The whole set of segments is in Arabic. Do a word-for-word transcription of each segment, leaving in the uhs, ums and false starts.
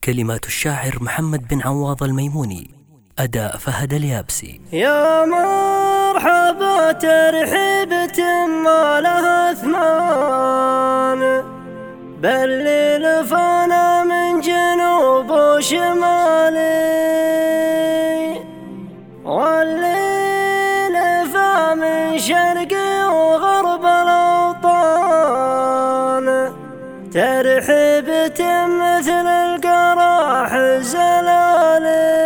كلمات الشاعر محمد بن عواض الميموني، أداء فهد اليابسي. يا مرحبا ترحيبة ما لها ثمان، بالليل فانا من جنوب وشمالي، والليل فا من شرقي وغرب الأوطان، ترحيبة مثل القراح الزلالي.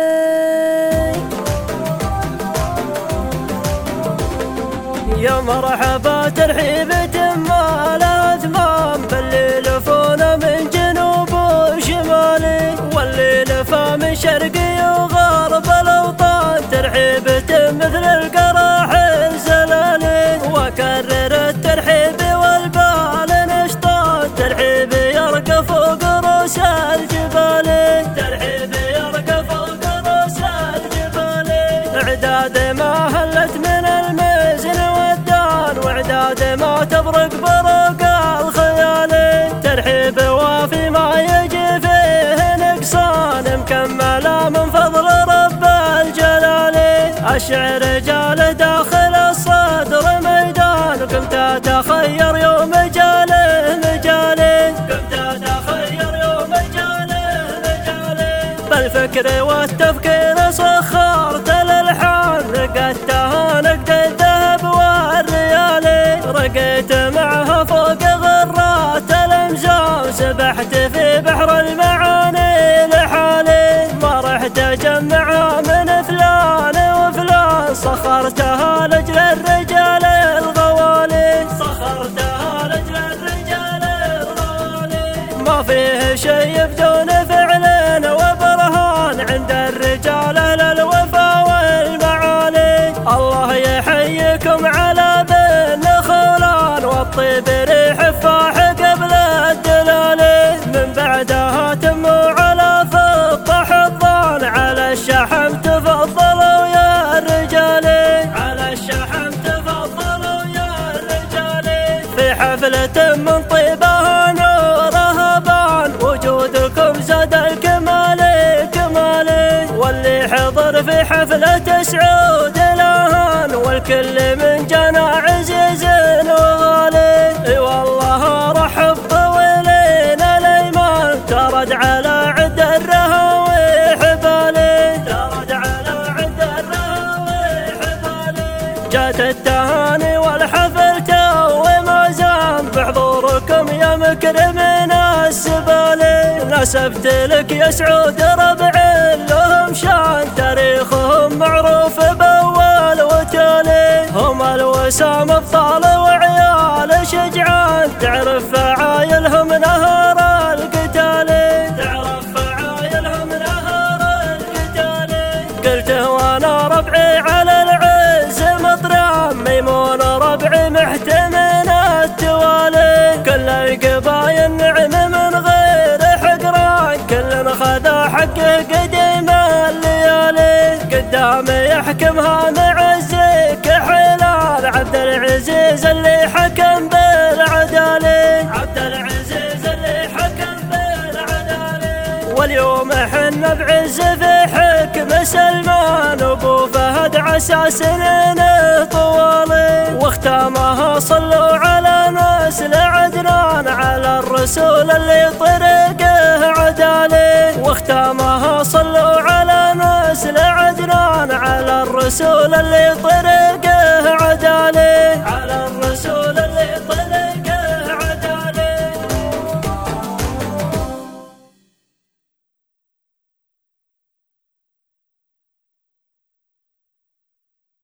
يا مرحبا ترحيبة ما لها ثمان، بالليل فونا من جنوب وشمالي، والليل فا من شرقي وغرب الأوطان، ترحيبة مثل القراح الزلالي. وكرر الترحيب والبال نشطان، ترحيب يرقى فوق رؤوس الجبال، ترحيب يرقى فوق رؤوس الجبال. اعداد ما هلت من المزن والدان، واعداد ما تبرق برق الخيال، ترحيب وافي ما يجي فيه نقصان، مكمله من فضل رب الجلال. الشعر جال داخل الصدر ميدان، قمت اتخير يوم جاله مجالي، قمت اتخير يوم جاله مجالي. بالفكر والتفكير سخرت الالحان، رقدتها نقد الذهب والريال، رقيت معها فوق غرات الامزام، سبحت في بحر المعاني لحالي، ما رحت اجمعها من فلان وفلان، سخرتها لاجل الرجال الغوالي، سخرتها لاجل الرجال الغوالي. ما فيه شيء بدون فعل وبرهان، عند الرجال اهل الوفا والمعالي. الله يحييكم على بن خولان، والطيب ريح فاح قبل الدلال، من بعدها تموا على فضة حضان، على الشحم تفضلوا يا الرجال، على الشحم تفضلوا يا الرجال. في حفلة من طيبها نورها بان، وجودكم زاد الكمال كمالي، واللي حضر في حفلة سعود لهان، والكل من جنى عزيز وغالي. اي والله رحب طويلين الايمان، ترد على عد الرهاوي حبالي، ترد على عد الرهاوي حبالي. جات التهاني والحفل تو ما زال، بحضوركم يا مكرمين السبالي. نسبت لك يا سعود ربع لهم شان، تاريخهم معروف باول وتالي، هم الوسام ابطال وعيال شجعان، تعرف فعايلهم نهار القتال، تعرف فعايلهم نهار القتال. قلته وانا ربعي على العز مطران، ميمون ربعي محتمن التوالي، كل القبايل نعم من غير حقران، كل خذا حقه قديم الليالي، قدام يحكمها معزك حلال، عبد العزيز اللي حكم بالعدالة، عبد العزيز اللي حكم بالعدالة. واليوم حنا بعز في حكم سلمان، وابو فهد عسى سنين طوالي، واختامها صلوا على نسل عدنان، على الرسول اللي طريقه عدالي، واختامها صلوا على نسل عدنان، على الرسول اللي طريقه